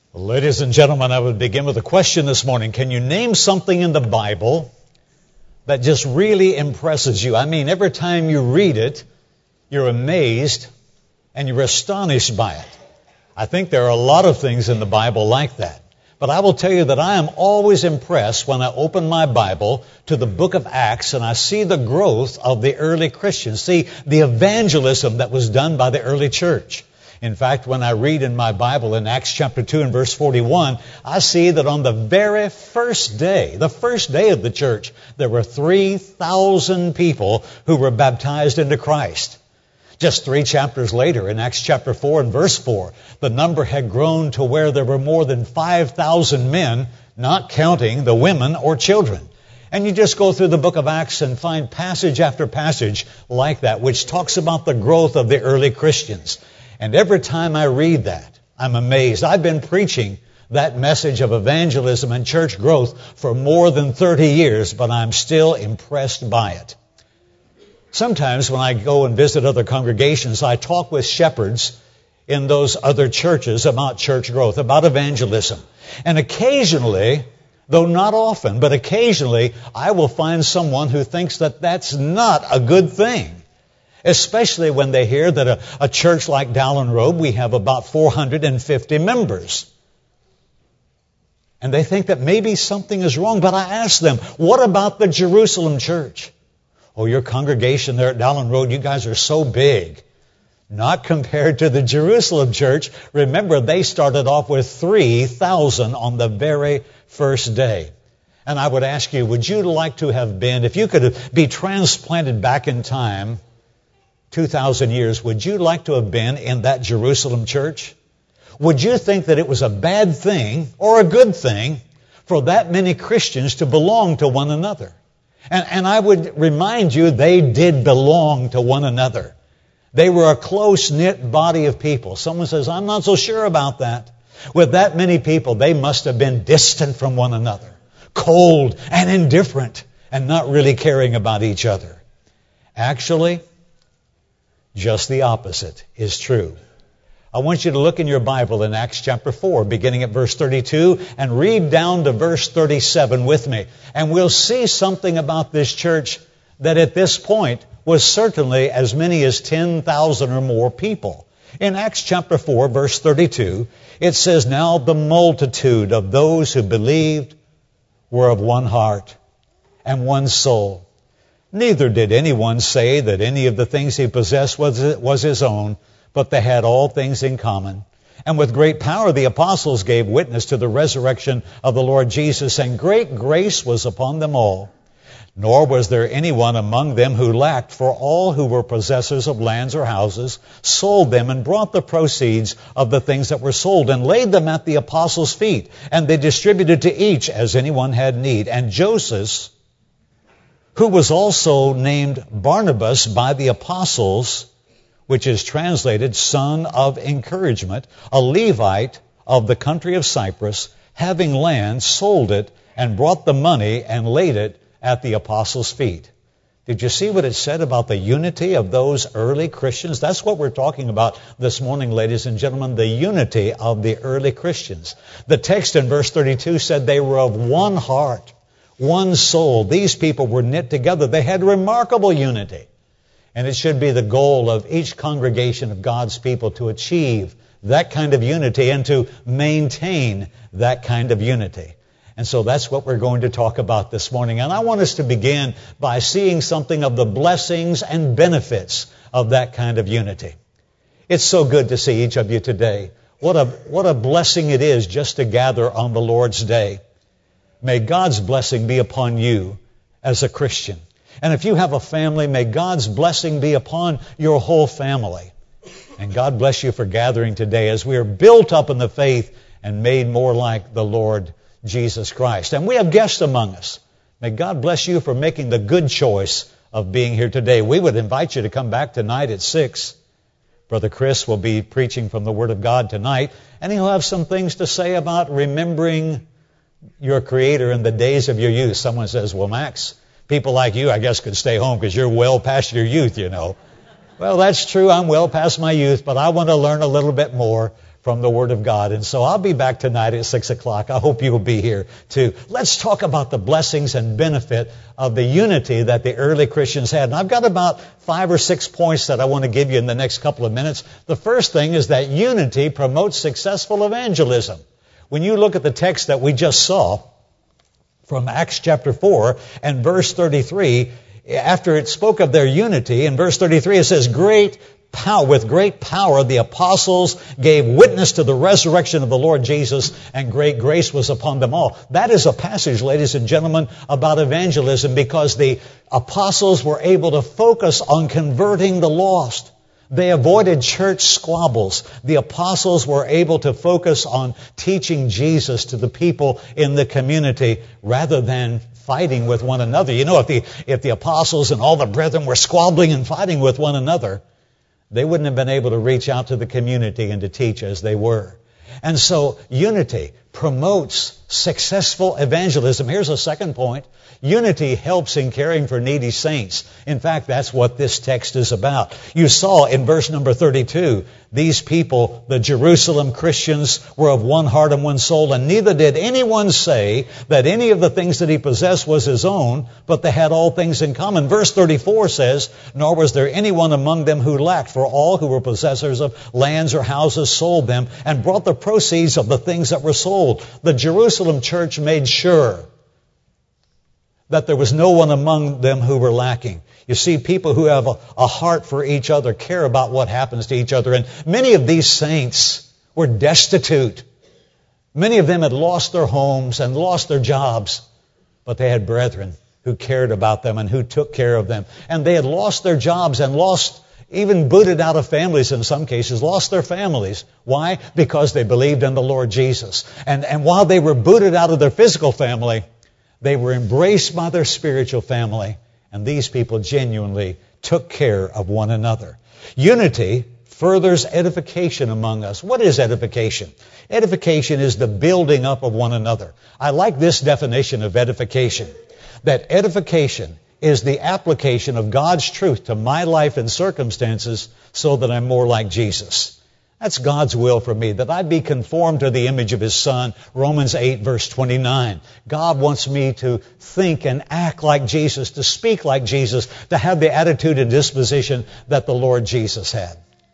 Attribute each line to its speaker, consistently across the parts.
Speaker 1: Ladies and gentlemen, I would begin with a question this morning. Can you name something in the Bible that just really impresses you? I mean, every time you read it, you're amazed and you're astonished by it. I think there are a lot of things in the Bible like that. But I will tell you that I am always impressed when I open my Bible to the book of Acts and I see the growth of the early Christians, see the evangelism that was done by the early church. In fact, when I read in my Bible in Acts chapter 2 and verse 41, I see that on the very first day of the church, there were 3,000 people who were baptized into Christ. Just 3 chapters later, in Acts chapter 4 and verse 4, the number had grown to where there were more than 5,000 men, not counting the women or children. And you just go through the book of Acts and find passage after passage like that, which talks about the growth of the early Christians. And every time I read that, I'm amazed. I've been preaching that message of evangelism and church growth for more than 30 years, but I'm still impressed by it. Sometimes when I go and visit other congregations, I talk with shepherds in those other churches about church growth, about evangelism. And occasionally, though not often, but occasionally, I will find someone who thinks that that's not a good thing. Especially when they hear that a church like Dowling Road, we have about 450 members. And they think that maybe something is wrong. But I ask them, what about the Jerusalem church? Oh, your congregation there at Dowling Road, you guys are so big. Not compared to the Jerusalem church. Remember, they started off with 3,000 on the very first day. And I would ask you, would you like to have been, if you could be transplanted back in time 2,000 years, would you like to have been in that Jerusalem church? Would you think that it was a bad thing or a good thing for that many Christians to belong to one another? And I would remind you, they did belong to one another. They were a close-knit body of people. Someone says, I'm not so sure about that. With that many people, they must have been distant from one another, cold and indifferent, and not really caring about each other. Actually, just the opposite is true. I want you to look in your Bible in Acts chapter 4, beginning at verse 32, and read down to verse 37 with me. And we'll see something about this church that at this point was certainly as many as 10,000 or more people. In Acts chapter 4, verse 32, it says, Now the multitude of those who believed were of one heart and one soul. Neither did anyone say that any of the things he possessed was his own, but they had all things in common. And with great power the apostles gave witness to the resurrection of the Lord Jesus, and great grace was upon them all. Nor was there anyone among them who lacked, for all who were possessors of lands or houses sold them and brought the proceeds of the things that were sold and laid them at the apostles' feet. And they distributed to each as anyone had need. And Joseph, who was also named Barnabas by the apostles, which is translated son of encouragement, a Levite of the country of Cyprus, having land, sold it and brought the money and laid it at the apostles' feet. Did you see what it said about the unity of those early Christians? That's what we're talking about this morning, ladies and gentlemen, the unity of the early Christians. The text in verse 32 said they were of one heart, one soul. These people were knit together. They had remarkable unity. And it should be the goal of each congregation of God's people to achieve that kind of unity and to maintain that kind of unity. And so that's what we're going to talk about this morning. And I want us to begin by seeing something of the blessings and benefits of that kind of unity. It's so good to see each of you today. What a blessing it is just to gather on the Lord's day. May God's blessing be upon you as a Christian. And if you have a family, may God's blessing be upon your whole family. And God bless you for gathering today as we are built up in the faith and made more like the Lord Jesus Christ. And we have guests among us. May God bless you for making the good choice of being here today. We would invite you to come back tonight at 6. Brother Chris will be preaching from the Word of God tonight, and he'll have some things to say about remembering your Creator in the days of your youth. Someone says, well, Max, people like you, I guess, could stay home because you're well past your youth, you know. Well, that's true. I'm well past my youth, but I want to learn a little bit more from the Word of God. And so I'll be back tonight at 6 o'clock. I hope you will be here too. Let's talk about the blessings and benefit of the unity that the early Christians had. And I've got about 5 or 6 points that I want to give you in the next couple of minutes. The first thing is that unity promotes successful evangelism. When you look at the text that we just saw from Acts chapter 4 and verse 33, after it spoke of their unity, in verse 33 it says, with great power the apostles gave witness to the resurrection of the Lord Jesus, and great grace was upon them all. That is a passage, ladies and gentlemen, about evangelism, because the apostles were able to focus on converting the lost. They avoided church squabbles. The apostles were able to focus on teaching Jesus to the people in the community rather than fighting with one another. You know, if the apostles and all the brethren were squabbling and fighting with one another, they wouldn't have been able to reach out to the community and to teach as they were. And so unity promotes successful evangelism. Here's a second point. Unity helps in caring for needy saints. In fact, that's what this text is about. You saw in verse number 32, these people, the Jerusalem Christians, were of one heart and one soul, and neither did anyone say that any of the things that he possessed was his own, but they had all things in common. Verse 34 says, nor was there anyone among them who lacked, for all who were possessors of lands or houses sold them and brought the proceeds of the things that were sold. The Jerusalem church made sure that there was no one among them who were lacking. You see, people who have a heart for each other care about what happens to each other. And many of these saints were destitute. Many of them had lost their homes and lost their jobs, but they had brethren who cared about them and who took care of them. And they had lost their jobs and even booted out of families in some cases, lost their families. Why? Because they believed in the Lord Jesus. And while they were booted out of their physical family, they were embraced by their spiritual family, and these people genuinely took care of one another. Unity furthers edification among us. What is edification? Edification is the building up of one another. I like this definition of edification, that edification is the application of God's truth to my life and circumstances so that I'm more like Jesus. That's God's will for me, that I be conformed to the image of His Son. Romans 8, verse 29. God wants me to think and act like Jesus, to speak like Jesus, to have the attitude and disposition that the Lord Jesus had.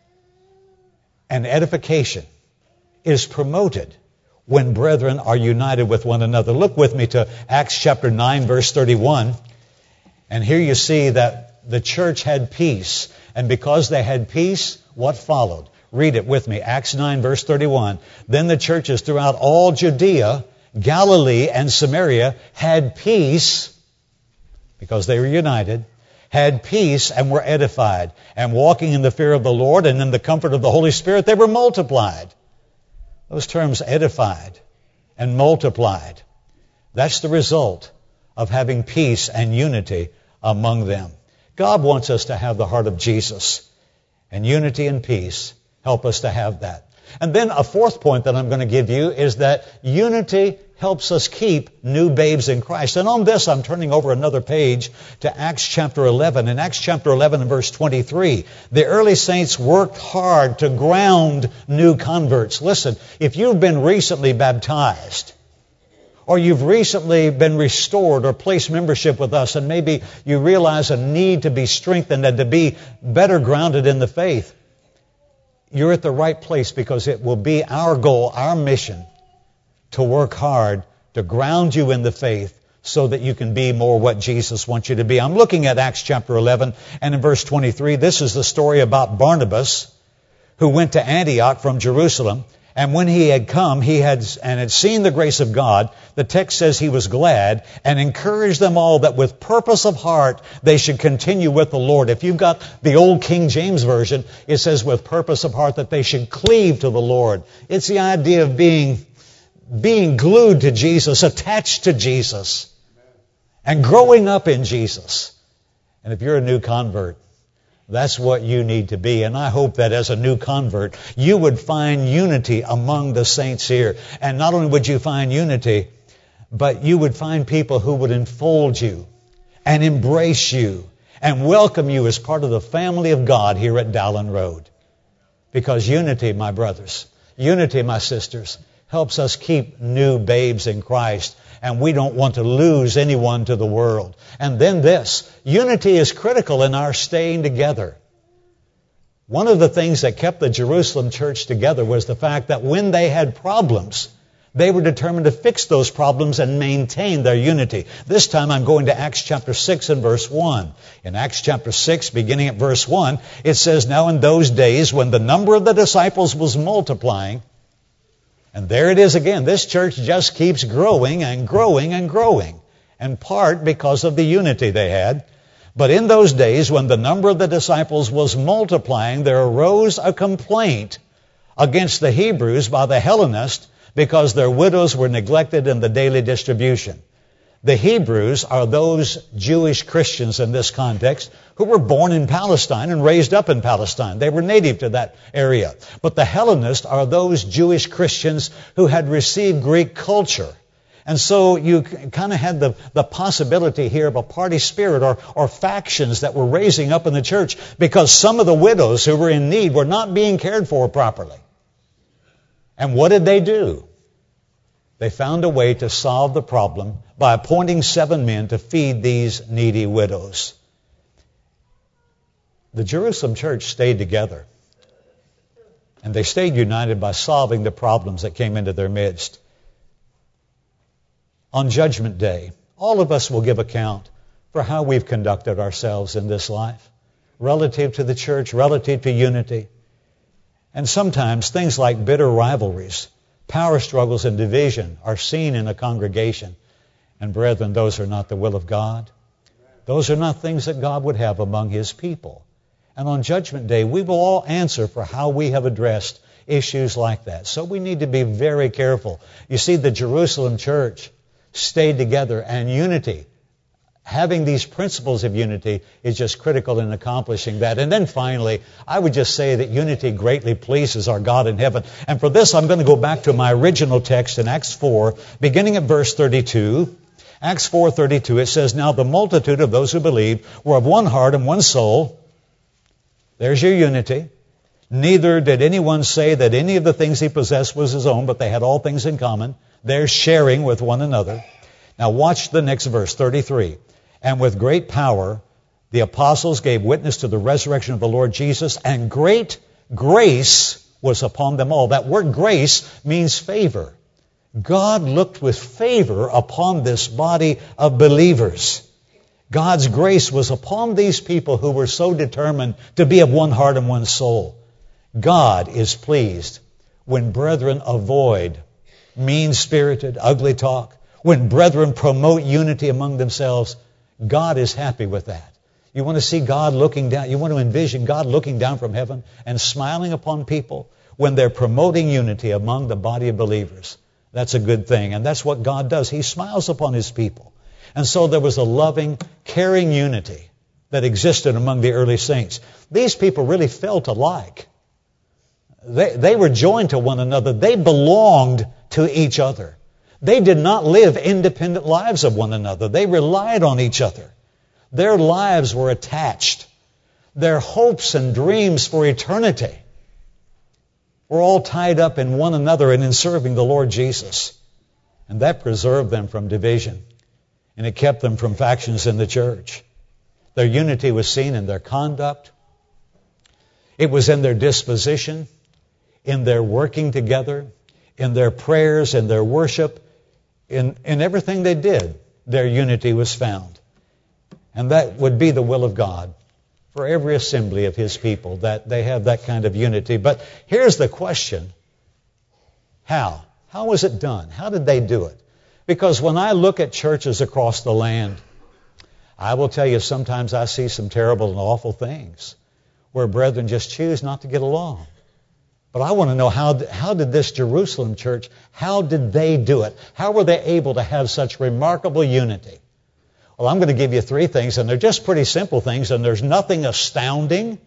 Speaker 1: And edification is promoted when brethren are united with one another. Look with me to Acts chapter 9, verse 31. And here you see that the church had peace. And because they had peace, what followed? Read it with me. Acts 9, verse 31. Then the churches throughout all Judea, Galilee, and Samaria had peace, because they were united, had peace and were edified. And walking in the fear of the Lord and in the comfort of the Holy Spirit, they were multiplied. Those terms, edified and multiplied. That's the result of having peace and unity among them. God wants us to have the heart of Jesus. And unity and peace help us to have that. And then a fourth point that I'm going to give you is that unity helps us keep new babes in Christ. And on this, I'm turning over another page to Acts chapter 11. In Acts chapter 11 and verse 23, the early saints worked hard to ground new converts. Listen, if you've been recently baptized, or you've recently been restored or placed membership with us, and maybe you realize a need to be strengthened and to be better grounded in the faith, you're at the right place, because it will be our goal, our mission, to work hard to ground you in the faith so that you can be more what Jesus wants you to be. I'm looking at Acts chapter 11, and in verse 23, this is the story about Barnabas, who went to Antioch from Jerusalem. And when he had come, he had seen the grace of God. The text says he was glad and encouraged them all that with purpose of heart they should continue with the Lord. If you've got the old King James Version, it says with purpose of heart that they should cleave to the Lord. It's the idea of being glued to Jesus, attached to Jesus, and growing up in Jesus. And if you're a new convert, that's what you need to be. And I hope that as a new convert, you would find unity among the saints here. And not only would you find unity, but you would find people who would enfold you and embrace you and welcome you as part of the family of God here at Dowland Road. Because unity, my brothers, Unity, my sisters, helps us keep new babes in Christ, and we don't want to lose anyone to the world. And then this, unity is critical in our staying together. One of the things that kept the Jerusalem church together was the fact that when they had problems, they were determined to fix those problems and maintain their unity. This time I'm going to Acts chapter 6 and verse 1. In Acts chapter 6, beginning at verse 1, it says, "Now in those days when the number of the disciples was multiplying," and there it is again, this church just keeps growing and growing and growing, in part because of the unity they had. "But in those days when the number of the disciples was multiplying, there arose a complaint against the Hebrews by the Hellenists, because their widows were neglected in the daily distribution." The Hebrews are those Jewish Christians in this context who were born in Palestine and raised up in Palestine. They were native to that area. But the Hellenists are those Jewish Christians who had received Greek culture. And so you kind of had the possibility here of a party spirit or factions that were raising up in the church because some of the widows who were in need were not being cared for properly. And what did they do? They found a way to solve the problem by appointing 7 men to feed these needy widows. The Jerusalem church stayed together. And they stayed united by solving the problems that came into their midst. On Judgment Day, all of us will give account for how we've conducted ourselves in this life, relative to the church, relative to unity. And sometimes things like bitter rivalries, power struggles, and division are seen in a congregation. And brethren, those are not the will of God. Those are not things that God would have among His people. And on Judgment Day, we will all answer for how we have addressed issues like that. So we need to be very careful. You see, the Jerusalem church stayed together, and unity, having these principles of unity, is just critical in accomplishing that. And then finally, I would just say that unity greatly pleases our God in heaven. And for this, I'm going to go back to my original text in Acts 4, beginning at verse 32. Acts 4:32, it says, "Now the multitude of those who believed were of one heart and one soul." There's your unity. "Neither did anyone say that any of the things he possessed was his own, but they had all things in common." They're sharing with one another. Now watch the next verse, 33. "And with great power the apostles gave witness to the resurrection of the Lord Jesus, and great grace was upon them all." That word grace means favor. God looked with favor upon this body of believers. God's grace was upon these people who were so determined to be of one heart and one soul. God is pleased when brethren avoid mean-spirited, ugly talk. When brethren promote unity among themselves, God is happy with that. You want to see God looking down, you want to envision God looking down from heaven and smiling upon people when they're promoting unity among the body of believers. That's a good thing, and that's what God does. He smiles upon His people. And so there was a loving, caring unity that existed among the early saints. These people really felt alike. They were joined to one another. They belonged to each other. They did not live independent lives of one another. They relied on each other. Their lives were attached. Their hopes and dreams for eternity were all tied up in one another and in serving the Lord Jesus. And that preserved them from division. And it kept them from factions in the church. Their unity was seen in their conduct. It was in their disposition, in their working together, in their prayers, in their worship, in everything they did. Their unity was found. And that would be the will of God for every assembly of His people, that they have that kind of unity. But here's the question. How? How was it done? How did they do it? Because when I look at churches across the land, I will tell you sometimes I see some terrible and awful things where brethren just choose not to get along. But I want to know how did this Jerusalem church, how did they do it? How were they able to have such remarkable unity? Well, I'm going to give you 3 things, and they're just pretty simple things, and there's nothing astounding.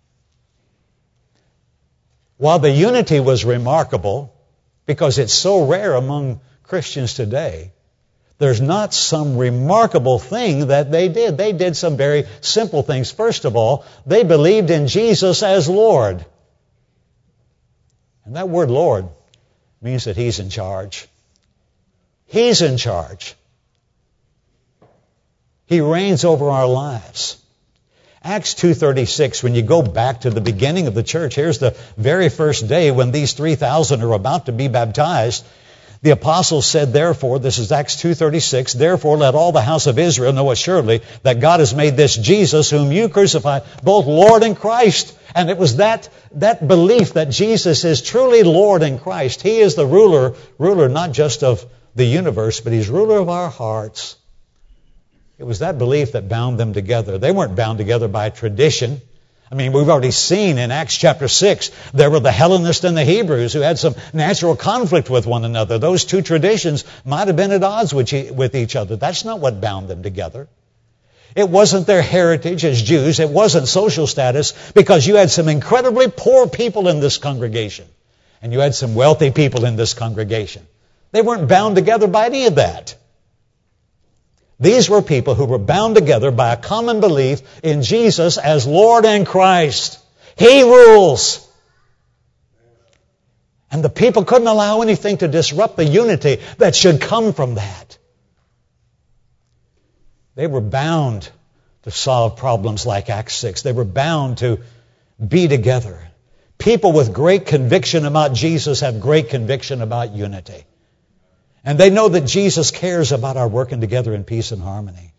Speaker 1: While the unity was remarkable, because it's so rare among Christians today, there's not some remarkable thing that they did. They did some very simple things. First of all, they believed in Jesus as Lord. And that word Lord means that He's in charge. He's in charge. He reigns over our lives. Acts 2:36, when you go back to the beginning of the church, here's the very first day when these 3,000 are about to be baptized. The apostles said, therefore, this is Acts 2:36, therefore let all the house of Israel know assuredly that God has made this Jesus, whom you crucified, both Lord and Christ. And it was that belief that Jesus is truly Lord and Christ. He is the ruler not just of the universe, but He's ruler of our hearts. It was that belief that bound them together. They weren't bound together by tradition. I mean, we've already seen in Acts chapter 6, there were the Hellenists and the Hebrews who had some natural conflict with one another. Those two traditions might have been at odds with each other. That's not what bound them together. It wasn't their heritage as Jews. It wasn't social status, because you had some incredibly poor people in this congregation, and you had some wealthy people in this congregation. They weren't bound together by any of that. These were people who were bound together by a common belief in Jesus as Lord and Christ. He rules. And the people couldn't allow anything to disrupt the unity that should come from that. They were bound to solve problems like Acts 6. They were bound to be together. People with great conviction about Jesus have great conviction about unity. And they know that Jesus cares about our working together in peace and harmony.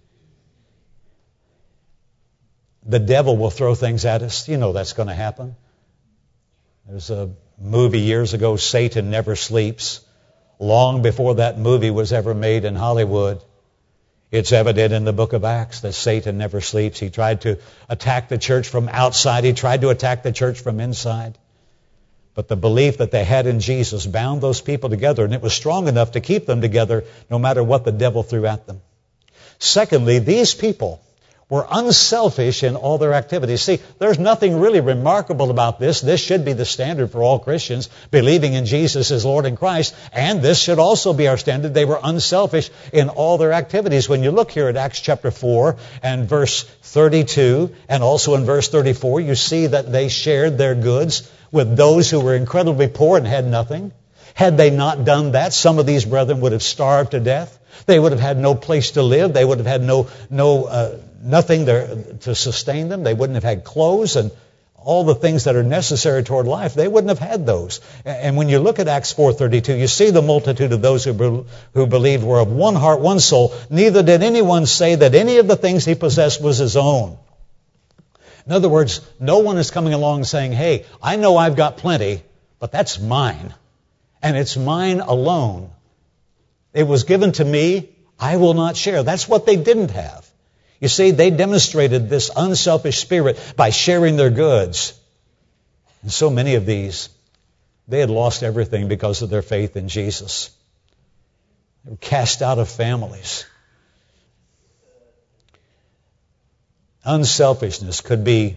Speaker 1: The devil will throw things at us. You know that's going to happen. There's a movie years ago, Satan Never Sleeps. Long before that movie was ever made in Hollywood, it's evident in the book of Acts that Satan never sleeps. He tried to attack the church from outside. He tried to attack the church from inside. But the belief that they had in Jesus bound those people together, and it was strong enough to keep them together no matter what the devil threw at them. Secondly, these people were unselfish in all their activities. See, there's nothing really remarkable about this. This should be the standard for all Christians, believing in Jesus as Lord and Christ, and this should also be our standard. They were unselfish in all their activities. When you look here at Acts chapter 4 and verse 32, and also in verse 34, you see that they shared their goods with those who were incredibly poor and had nothing. Had they not done that, some of these brethren would have starved to death. They would have had no place to live. They would have had nothing there to sustain them. They wouldn't have had clothes and all the things that are necessary toward life. They wouldn't have had those. And when you look at Acts 4:32, you see the multitude of those who believed were of one heart, one soul. Neither did anyone say that any of the things he possessed was his own. In other words, no one is coming along saying, hey, I know I've got plenty, but that's mine. And it's mine alone. It was given to me. I will not share. That's what they didn't have. You see, they demonstrated this unselfish spirit by sharing their goods. And so many of these, they had lost everything because of their faith in Jesus. They were cast out of families. Unselfishness could be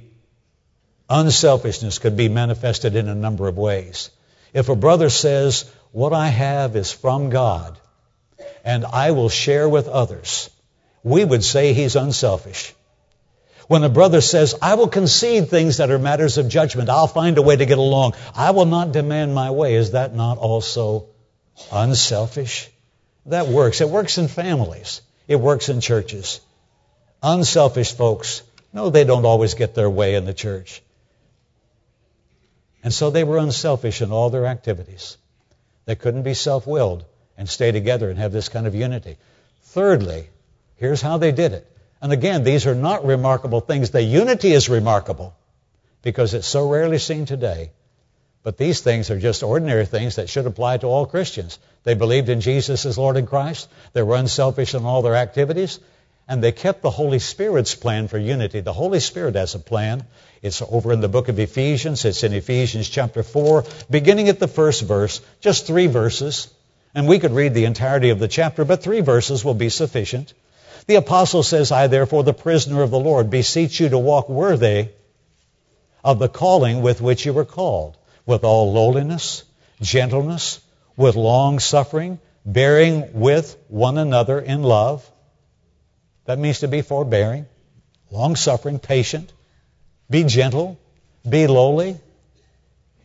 Speaker 1: manifested in a number of ways. If a brother says, what I have is from God, and I will share with others, we would say he's unselfish. When a brother says, I will concede things that are matters of judgment, I'll find a way to get along, I will not demand my way, is that not also unselfish? That works. It works in families. It works in churches. Unselfish folks, no, they don't always get their way in the church. And so they were unselfish in all their activities. They couldn't be self-willed and stay together and have this kind of unity. Thirdly, here's how they did it. And again, these are not remarkable things. The unity is remarkable because it's so rarely seen today. But these things are just ordinary things that should apply to all Christians. They believed in Jesus as Lord and Christ. They were unselfish in all their activities. And they kept the Holy Spirit's plan for unity. The Holy Spirit has a plan. It's over in the book of Ephesians. It's in Ephesians chapter 4, beginning at the first verse, just 3 verses. And we could read the entirety of the chapter, but 3 verses will be sufficient. The apostle says, I therefore, the prisoner of the Lord, beseech you to walk worthy of the calling with which you were called, with all lowliness, gentleness, with long suffering, bearing with one another in love. That means to be forbearing, long-suffering, patient, be gentle, be lowly.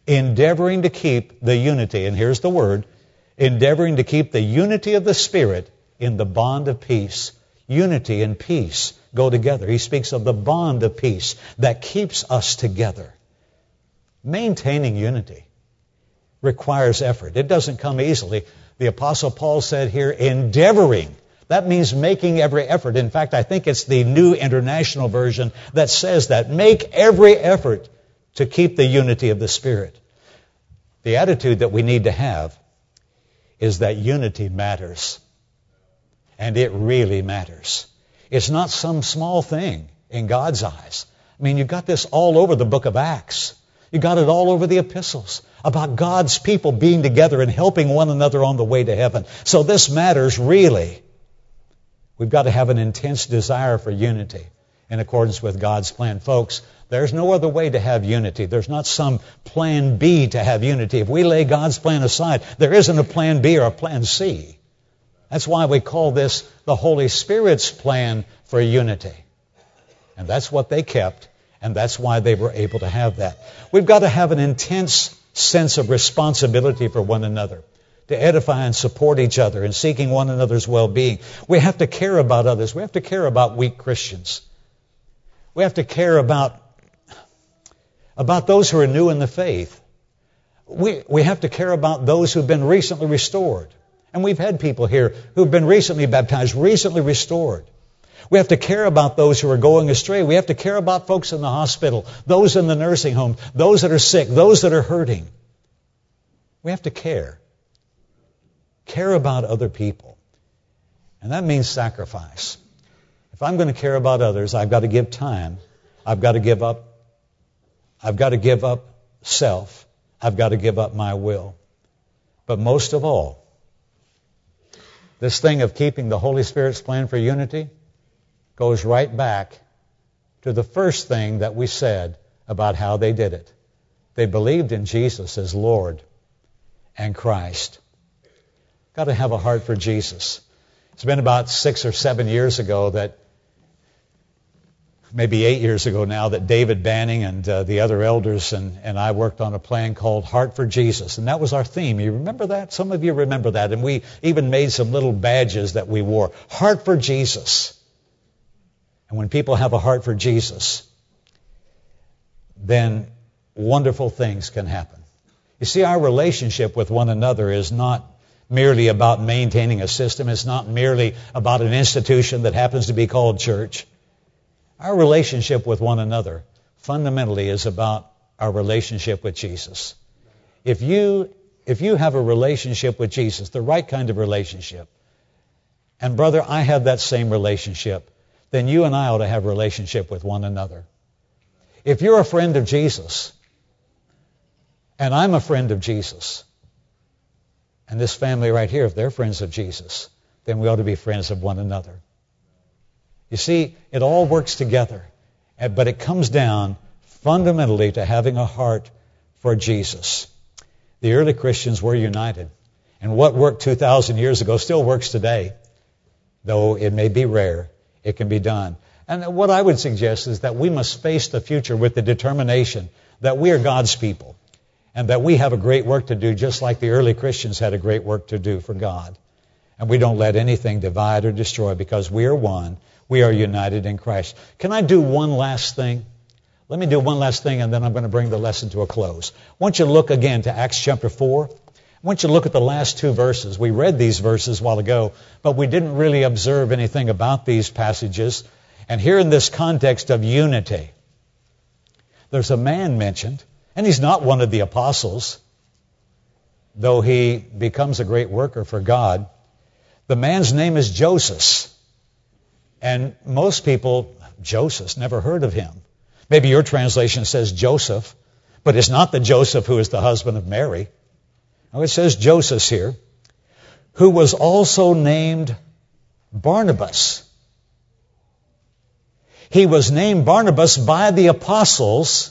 Speaker 1: endeavoring to keep the unity, and here's the word, endeavoring to keep the unity of the Spirit in the bond of peace. Unity and peace go together. He speaks of the bond of peace that keeps us together. Maintaining unity requires effort. It doesn't come easily. The Apostle Paul said here, endeavoring. That means making every effort. In fact, I think it's the New International Version that says that. Make every effort to keep the unity of the Spirit. The attitude that we need to have is that unity matters. And it really matters. It's not some small thing in God's eyes. I mean, you've got this all over the book of Acts. You got it all over the epistles about God's people being together and helping one another on the way to heaven. So this matters really. We've got to have an intense desire for unity in accordance with God's plan. Folks, there's no other way to have unity. There's not some plan B to have unity. If we lay God's plan aside, there isn't a plan B or a plan C. That's why we call this the Holy Spirit's plan for unity. And that's what they kept, and that's why they were able to have that. We've got to have an intense sense of responsibility for one another, to edify and support each other in seeking one another's well-being. We have to care about others. We have to care about weak Christians. We have to care about those who are new in the faith. We have to care about those who've been recently restored. And we've had people here who've been recently baptized, recently restored. We have to care about those who are going astray. We have to care about folks in the hospital, those in the nursing home, those that are sick, those that are hurting. We have to care. Care about other people. And that means sacrifice. If I'm going to care about others, I've got to give time. I've got to give up self. I've got to give up my will. But most of all, this thing of keeping the Holy Spirit's plan for unity goes right back to the first thing that we said about how they did it. They believed in Jesus as Lord and Christ. Got to have a heart for Jesus. It's been about 6 or 7 years ago that, maybe 8 years ago now, that David Banning and the other elders and I worked on a plan called Heart for Jesus. And that was our theme. You remember that? Some of you remember that. And we even made some little badges that we wore. Heart for Jesus. And when people have a heart for Jesus, then wonderful things can happen. You see, our relationship with one another is not merely about maintaining a system. It's not merely about an institution that happens to be called church. Our relationship with one another fundamentally is about our relationship with Jesus. If you have a relationship with Jesus, the right kind of relationship, and brother, I have that same relationship, then you and I ought to have a relationship with one another. If you're a friend of Jesus, and I'm a friend of Jesus, and this family right here, if they're friends of Jesus, then we ought to be friends of one another. You see, it all works together, but it comes down fundamentally to having a heart for Jesus. The early Christians were united, and what worked 2,000 years ago still works today, though it may be rare. It can be done. And what I would suggest is that we must face the future with the determination that we are God's people and that we have a great work to do, just like the early Christians had a great work to do for God. And we don't let anything divide or destroy, because we are one. We are united in Christ. Can I do one last thing? Let me do one last thing, and then I'm going to bring the lesson to a close. I want you to look again to Acts chapter 4. I want you to look at the last two verses. We read these verses a while ago, but we didn't really observe anything about these passages. And here in this context of unity, there's a man mentioned, and he's not one of the apostles, though he becomes a great worker for God. The man's name is Joseph. And most people, Joseph, never heard of him. Maybe your translation says Joseph, but it's not the Joseph who is the husband of Mary. Now it says Joseph here, who was also named Barnabas. He was named Barnabas by the apostles.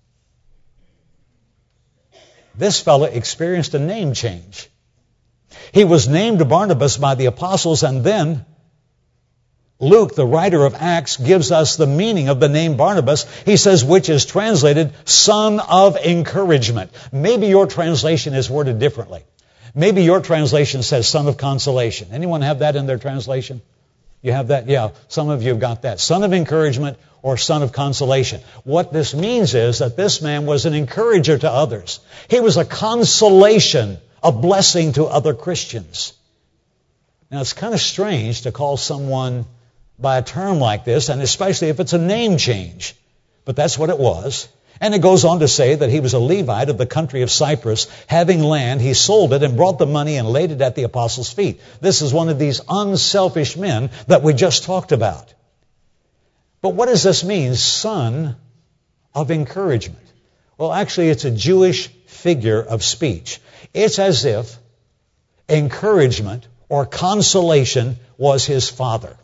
Speaker 1: This fellow experienced a name change. He was named Barnabas by the apostles, and then Luke, the writer of Acts, gives us the meaning of the name Barnabas. He says, which is translated son of encouragement. Maybe your translation is worded differently. Maybe your translation says son of consolation. Anyone have that in their translation? You have that? Yeah, some of you have got that. Son of encouragement or son of consolation. What this means is that this man was an encourager to others. He was a consolation, a blessing to other Christians. Now, it's kind of strange to call someone by a term like this, and especially if it's a name change. But that's what it was. And it goes on to say that he was a Levite of the country of Cyprus. Having land, he sold it and brought the money and laid it at the apostles' feet. This is one of these unselfish men that we just talked about. But what does this mean, son of encouragement? Well, actually, it's a Jewish figure of speech. It's as if encouragement or consolation was his father.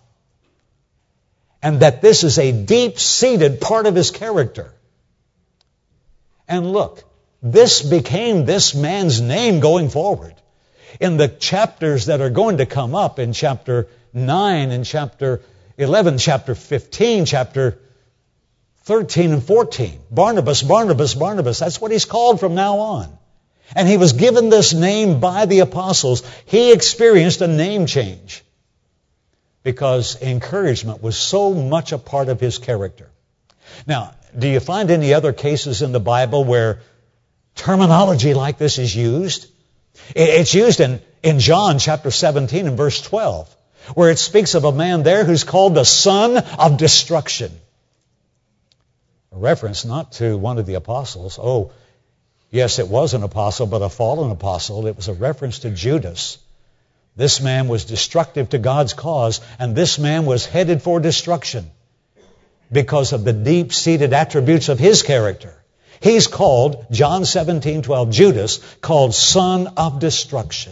Speaker 1: And that this is a deep-seated part of his character. And look, this became this man's name going forward. In the chapters that are going to come up in chapter 9 and chapter 11, chapter 15, chapter 13 and 14. Barnabas, Barnabas, Barnabas. That's what he's called from now on. And he was given this name by the apostles. He experienced a name change because encouragement was so much a part of his character. Now, do you find any other cases in the Bible where terminology like this is used? It's used in John chapter 17 and verse 12, where it speaks of a man there who's called the son of destruction. A reference not to one of the apostles. Oh, yes, it was an apostle, but a fallen apostle. It was a reference to Judas. This man was destructive to God's cause, and this man was headed for destruction because of the deep-seated attributes of his character. He's called, John 17:12, Judas, called son of destruction.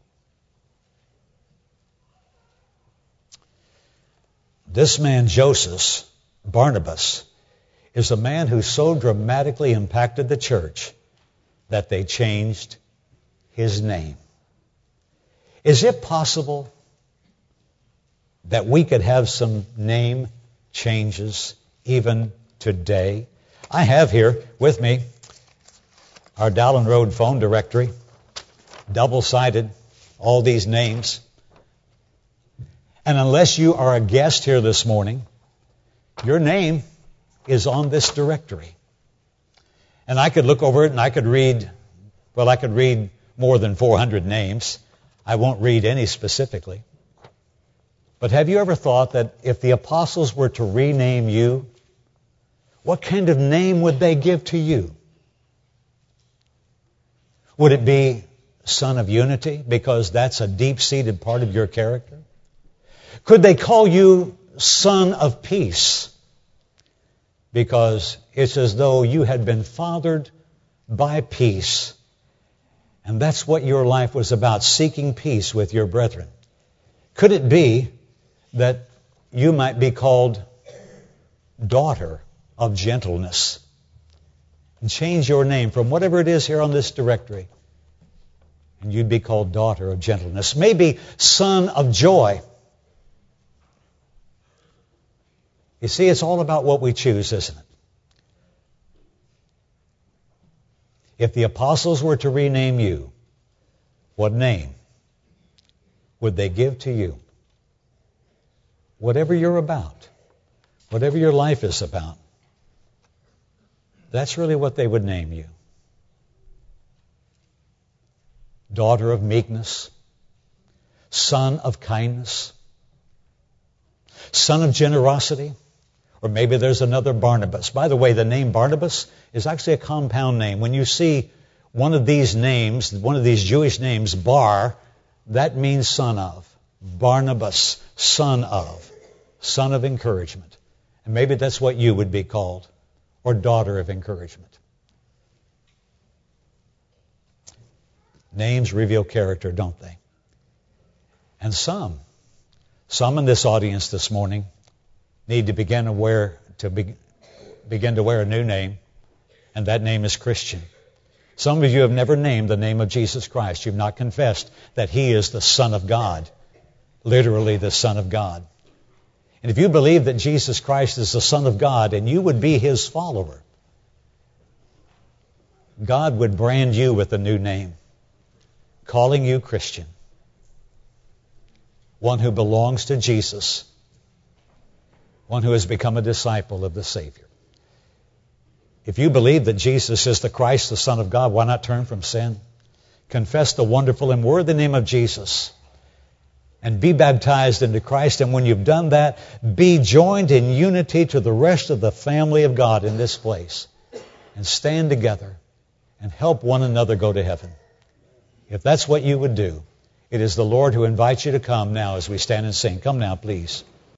Speaker 1: This man, Joseph, Barnabas, is a man who so dramatically impacted the church that they changed his name. Is it possible that we could have some name changes even today? I have here with me our Dowling Road phone directory, double-sided, all these names. And unless you are a guest here this morning, your name is on this directory. And I could look over it and I could read more than 400 names. I won't read any specifically. But have you ever thought that if the apostles were to rename you, what kind of name would they give to you? Would it be Son of Unity, because that's a deep-seated part of your character? Could they call you Son of Peace, because it's as though you had been fathered by peace, and that's what your life was about, seeking peace with your brethren? Could it be that you might be called Daughter of Gentleness? And change your name from whatever it is here on this directory, and you'd be called Daughter of Gentleness. Maybe Son of Joy. You see, it's all about what we choose, isn't it? If the apostles were to rename you, what name would they give to you? Whatever you're about, whatever your life is about, that's really what they would name you. Daughter of meekness, son of kindness, son of generosity, or maybe there's another Barnabas. By the way, the name Barnabas is actually a compound name. When you see one of these names, one of these Jewish names, Bar, that means son of. Barnabas, son of encouragement. And maybe that's what you would be called, or daughter of encouragement. Names reveal character, don't they? And some in this audience this morning need to begin to wear a new name, and that name is Christian. Some of you have never named the name of Jesus Christ. You've not confessed that He is the Son of God, literally the Son of God. And if you believe that Jesus Christ is the Son of God and you would be His follower, God would brand you with a new name, calling you Christian, one who belongs to Jesus, one who has become a disciple of the Savior. If you believe that Jesus is the Christ, the Son of God, why not turn from sin? Confess the wonderful and worthy name of Jesus and be baptized into Christ. And when you've done that, be joined in unity to the rest of the family of God in this place and stand together and help one another go to heaven. If that's what you would do, it is the Lord who invites you to come now as we stand and sing. Come now, please.